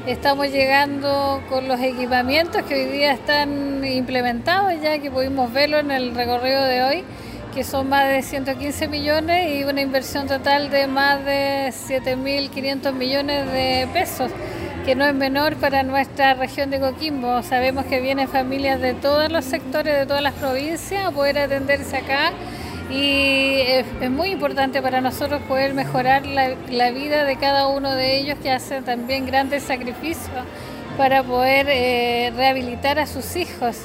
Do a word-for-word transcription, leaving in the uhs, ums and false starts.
Estamos llegando con los equipamientos que hoy día están implementados ya, que pudimos verlo en el recorrido de hoy, que son más de ciento quince millones y una inversión total de más de siete mil quinientos millones de pesos, que no es menor para nuestra región de Coquimbo. Sabemos que vienen familias de todos los sectores, de todas las provincias, a poder atenderse acá, y es, es muy importante para nosotros poder mejorar la, la vida de cada uno de ellos, que hacen también grandes sacrificios para poder eh, rehabilitar a sus hijos.